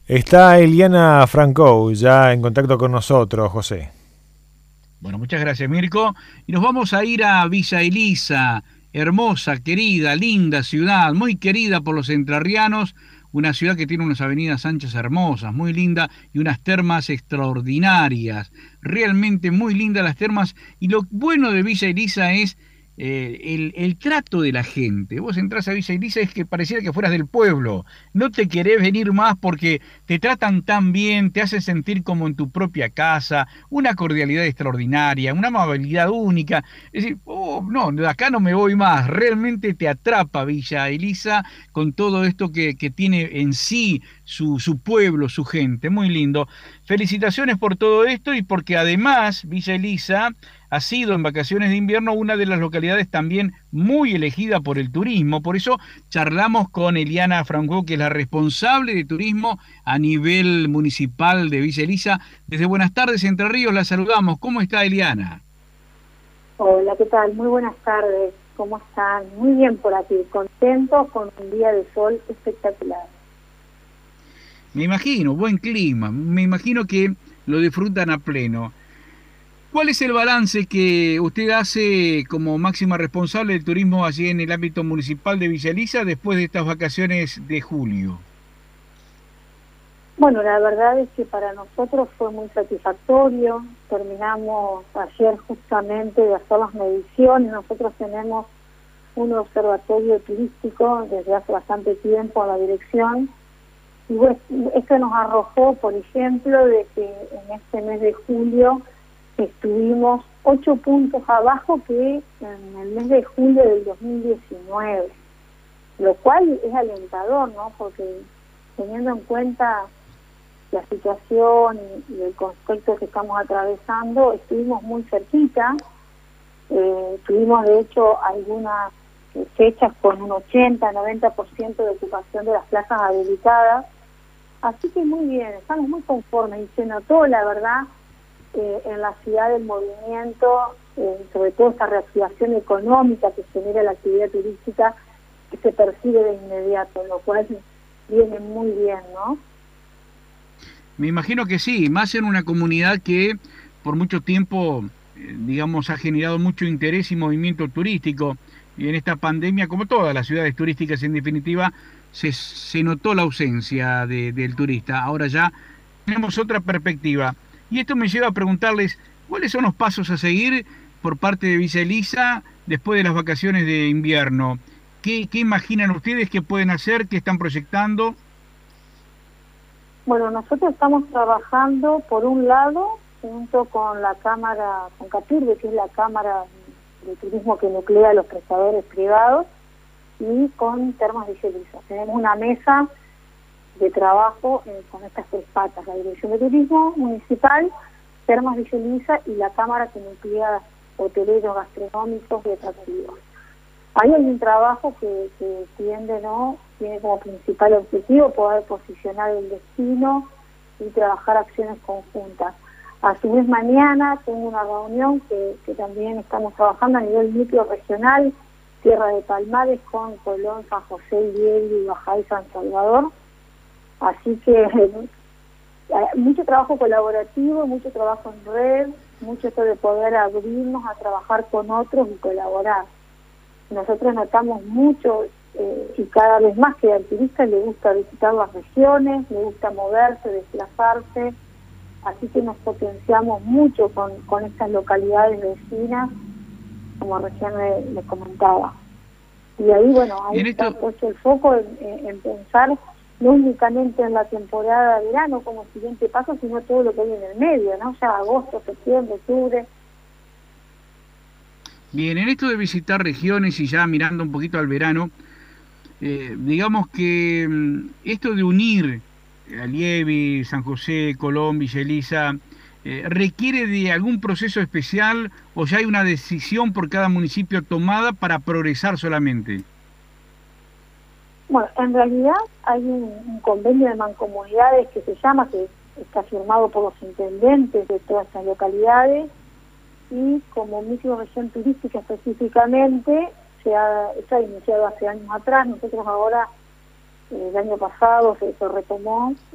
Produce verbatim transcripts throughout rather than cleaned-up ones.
Está Eliana Franco ya en contacto con nosotros, José. Bueno, muchas gracias, Mirko. Y nos vamos a ir a Villa Elisa, hermosa, querida, linda ciudad, muy querida por los entrerrianos, una ciudad que tiene unas avenidas anchas hermosas, muy linda, y unas termas extraordinarias, realmente muy lindas las termas. Y lo bueno de Villa Elisa es eh, el, el trato de la gente. Vos entrás a Villa Elisa, es que pareciera que fueras del pueblo, no te querés venir más porque te tratan tan bien, te hacen sentir como en tu propia casa, una cordialidad extraordinaria, una amabilidad única. Es decir, oh, no, de acá no me voy más. Realmente te atrapa Villa Elisa con todo esto que, que tiene en sí su, su pueblo, su gente. Muy lindo. Felicitaciones por todo esto y porque además Villa Elisa ha sido en vacaciones de invierno una de las localidades también muy elegida por el turismo. Por eso charlamos con Eliana Franco, que es la responsable de turismo a nivel municipal de Villa Elisa. Desde Buenas tardes, Entre Ríos, la saludamos. ¿Cómo está Eliana? Hola, ¿qué tal? Muy buenas tardes. ¿Cómo están? Muy bien por aquí. Contentos con un día de sol espectacular. Me imagino, buen clima. Me imagino que lo disfrutan a pleno. ¿Cuál es el balance que usted hace como máxima responsable del turismo allí en el ámbito municipal de Villa Elisa después de estas vacaciones de julio? Bueno, la verdad es que para nosotros fue muy satisfactorio. Terminamos ayer justamente de hacer las mediciones. Nosotros tenemos un observatorio turístico desde hace bastante tiempo en la dirección. Y bueno, esto nos arrojó, por ejemplo, de que en este mes de julio estuvimos ocho puntos abajo que en el mes de julio del dos mil diecinueve, lo cual es alentador, ¿no? Porque teniendo en cuenta la situación y, y el contexto que estamos atravesando, estuvimos muy cerquita. Eh, tuvimos de hecho algunas eh, fechas con un ochenta noventa por ciento de ocupación de las plazas habilitadas, así que muy bien, estamos muy conformes y se notó, la verdad, eh, en la ciudad del movimiento, eh, sobre todo esta reactivación económica que genera la actividad turística, que se percibe de inmediato, lo cual viene muy bien, ¿no? Me imagino que sí, más en una comunidad que por mucho tiempo, eh, digamos, ha generado mucho interés y movimiento turístico. Y en esta pandemia, como todas las ciudades turísticas en definitiva, se, se notó la ausencia de- del turista. Ahora ya tenemos otra perspectiva. Y esto me lleva a preguntarles, ¿cuáles son los pasos a seguir por parte de Villa Elisa después de las vacaciones de invierno? ¿Qué, qué imaginan ustedes que pueden hacer, qué están proyectando? Bueno, nosotros estamos trabajando, por un lado, junto con la Cámara, con CATURBE, que es la Cámara de Turismo que nuclea a los prestadores privados, y con Termas Villa Elisa. Tenemos una mesa de trabajo eh, con estas tres patas: la Dirección de Turismo Municipal, Termas Villa Elisa y la Cámara que nuclea hoteleros, gastronómicos y atractivos. Ahí hay un trabajo que, que tiende, ¿no? Tiene como principal objetivo poder posicionar el destino y trabajar acciones conjuntas. A su vez, mañana tengo una reunión que, que también estamos trabajando a nivel núcleo regional, Tierra de Palmares, con Colón, San José, Viedma, Bajá y San Salvador. Así que eh, mucho trabajo colaborativo, mucho trabajo en red, mucho esto de poder abrirnos a trabajar con otros y colaborar. Nosotros notamos mucho eh, y cada vez más que al turista le gusta visitar las regiones, le gusta moverse, desplazarse, así que nos potenciamos mucho con, con estas localidades vecinas, como recién le, le comentaba. Y ahí, bueno, Y ahí en está esto, puesto el foco en, en, en pensar no únicamente en la temporada de verano como siguiente paso, sino todo lo que hay en el medio, ¿no? Ya agosto, septiembre, octubre. bien, en esto de visitar regiones y ya mirando un poquito al verano, eh, digamos que mm, esto de unir a Lievi, San José, Colón, Villa Elisa, eh, ¿requiere de algún proceso especial o ya hay una decisión por cada municipio tomada para progresar solamente? Bueno, en realidad hay un, un convenio de mancomunidades que se llama, que está firmado por los intendentes de todas estas localidades, y como microrregión turística específicamente, se ha, se ha iniciado hace años atrás. Nosotros ahora, eh, el año pasado se, se retomó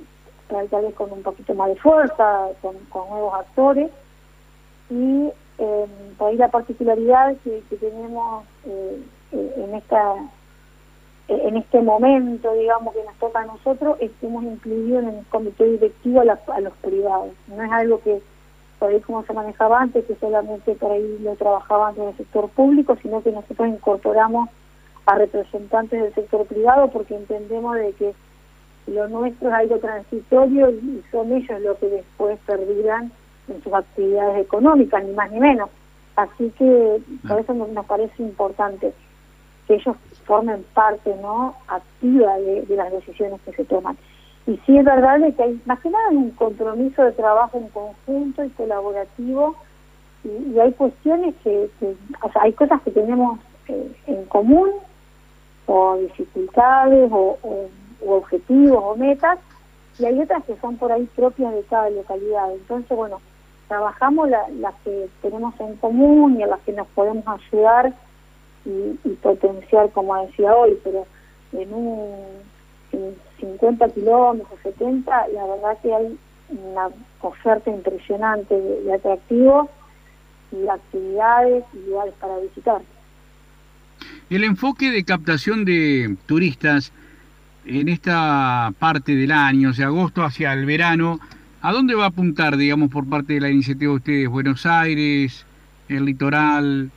tal vez con un poquito más de fuerza, con, con nuevos actores, y eh, por ahí la particularidad que, que tenemos eh, en esta en este momento, digamos, que nos toca a nosotros, es que hemos incluido en el comité directivo a, la, a los privados. No es algo que, por ahí como se manejaba antes, que solamente por ahí lo trabajaban en el sector público, sino que nosotros incorporamos a representantes del sector privado porque entendemos de que lo nuestro es algo transitorio y son ellos los que después perduran en sus actividades económicas, ni más ni menos. Así que por eso nos, nos parece importante que ellos formen parte, ¿no?, activa de, de las decisiones que se toman. Y sí es verdad de que hay más que nada un compromiso de trabajo en conjunto y colaborativo, y, y hay cuestiones que, que, o sea, hay cosas que tenemos eh, en común, o dificultades, o, o, o objetivos, o metas, y hay otras que son por ahí propias de cada localidad. Entonces, bueno, trabajamos la, las que tenemos en común y a las que nos podemos ayudar y, y potenciar, como decía hoy, pero en un en cincuenta kilómetros, setenta, la verdad que hay una oferta impresionante de, de atractivos y actividades y lugares para visitar. El enfoque de captación de turistas en esta parte del año, o sea, agosto hacia el verano, ¿a dónde va a apuntar, digamos, por parte de la iniciativa de ustedes? ¿Buenos Aires, el litoral?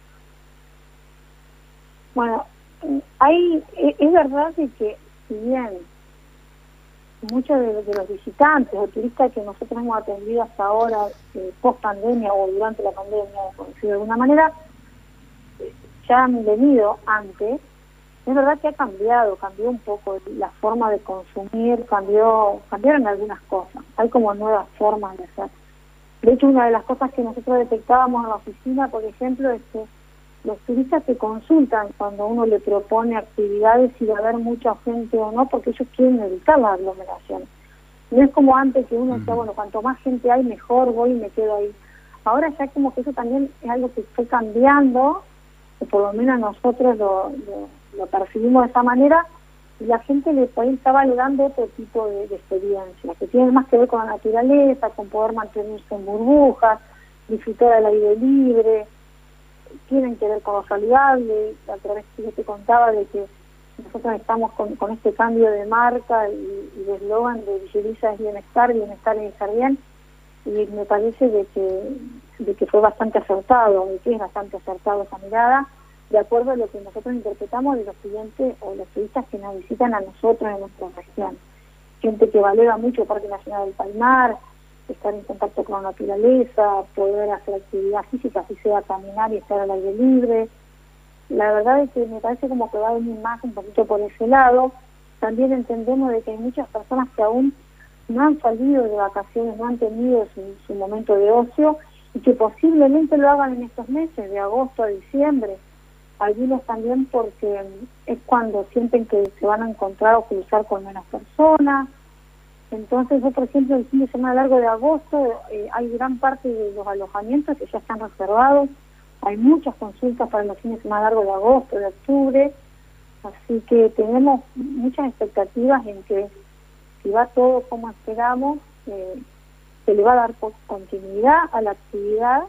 Bueno, hay, es verdad de que si bien muchos de, de los visitantes o turistas que nosotros hemos atendido hasta ahora, eh, post pandemia o durante la pandemia, por decirlo de alguna manera, eh, ya han venido antes, es verdad que ha cambiado, cambió un poco la forma de consumir, cambió, cambiaron algunas cosas, hay como nuevas formas de hacer. De hecho, una de las cosas que nosotros detectábamos en la oficina, por ejemplo, es que los turistas se consultan cuando uno le propone actividades si va a haber mucha gente o no, porque ellos quieren evitar la aglomeración. No es como antes que uno decía, bueno, cuanto más gente hay, mejor, voy y me quedo ahí. Ahora ya como que eso también es algo que fue cambiando, que por lo menos nosotros lo, lo, lo percibimos de esa manera, y la gente le está valorando otro tipo de, de experiencia, que tiene más que ver con la naturaleza, con poder mantenerse en burbujas, disfrutar al aire libre, tienen que ver con lo saludable. A través que yo te contaba de que nosotros estamos con, con este cambio de marca y, y de eslogan de Visualiza es bienestar, bienestar es estar bien, y me parece de que, de que fue bastante acertado, de que es bastante acertado esa mirada, de acuerdo a lo que nosotros interpretamos de los clientes o los turistas que nos visitan a nosotros en nuestra región. Gente que valora mucho el Parque Nacional del Palmar, estar en contacto con la naturaleza, poder hacer actividad física, así sea caminar y estar al aire libre. La verdad es que me parece como que va a venir más un poquito por ese lado. También entendemos de que hay muchas personas que aún no han salido de vacaciones, no han tenido su, su momento de ocio, y que posiblemente lo hagan en estos meses, de agosto a diciembre. Algunos también porque es cuando sienten que se van a encontrar o cruzar con menos personas. Entonces, yo, por ejemplo, el fin de semana largo de agosto, eh, hay gran parte de los alojamientos que ya están reservados. Hay muchas consultas para los fines de semana largo de agosto, de octubre. Así que tenemos muchas expectativas en que, si va todo como esperamos, eh, se le va a dar continuidad a la actividad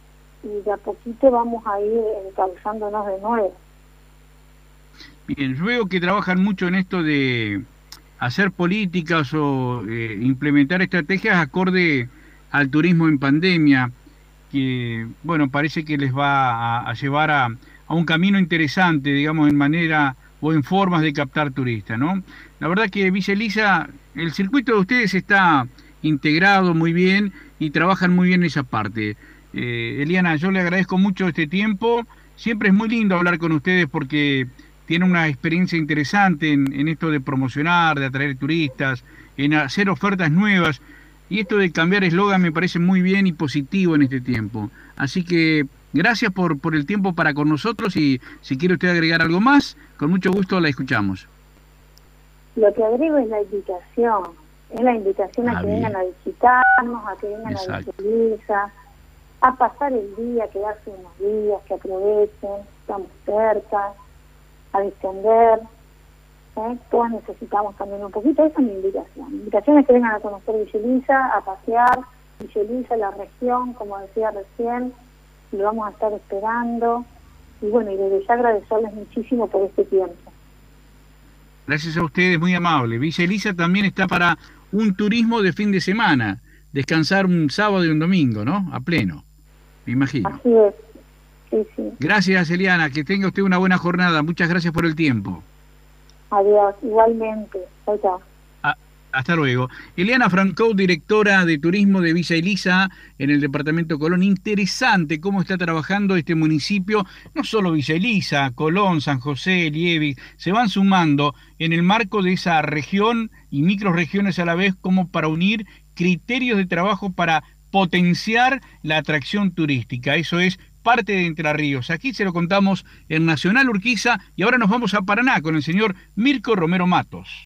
y de a poquito vamos a ir encauzándonos de nuevo. Bien, yo veo que trabajan mucho en esto de hacer políticas o eh, implementar estrategias acorde al turismo en pandemia, que, bueno, parece que les va a, a llevar a, a un camino interesante, digamos, en manera o en formas de captar turistas, ¿no? La verdad que, Villa Elisa, el circuito de ustedes está integrado muy bien y trabajan muy bien esa parte. Eh, Eliana, yo le agradezco mucho este tiempo. Siempre es muy lindo hablar con ustedes porque tienen una experiencia interesante en, en esto de promocionar, de atraer turistas, en hacer ofertas nuevas. Y esto de cambiar eslogan me parece muy bien y positivo en este tiempo. Así que gracias por, por el tiempo para con nosotros, y si quiere usted agregar algo más, con mucho gusto la escuchamos. Lo que agrego es la invitación, es la invitación ah, a que bien. vengan a visitarnos, a que vengan Exacto. a Villa, a pasar el día, a quedarse unos días, que aprovechen, estamos cerca, a distender. ¿eh? Todas necesitamos también un poquito, esa es mi invitación. Mi invitación es que vengan a conocer Villa Elisa, a pasear, Villa Elisa, la región, como decía recién, y lo vamos a estar esperando. Y bueno, y desde ya agradecerles muchísimo por este tiempo. Gracias a ustedes, muy amable. Villa Elisa también está para un turismo de fin de semana, descansar un sábado y un domingo, ¿no? A pleno, me imagino. Así es, sí, sí. Gracias, Eliana, que tenga usted una buena jornada. Muchas gracias por el tiempo. Adiós, igualmente. Chao, chao. Hasta luego. Eliana Franco, directora de turismo de Villa Elisa en el departamento Colón. Interesante cómo está trabajando este municipio, no solo Villa Elisa, Colón, San José, Liebig, se van sumando en el marco de esa región y microrregiones a la vez, como para unir criterios de trabajo para potenciar la atracción turística. Eso es parte de Entre Ríos. Aquí se lo contamos en Nacional Urquiza y ahora nos vamos a Paraná con el señor Mirko Romero Matos.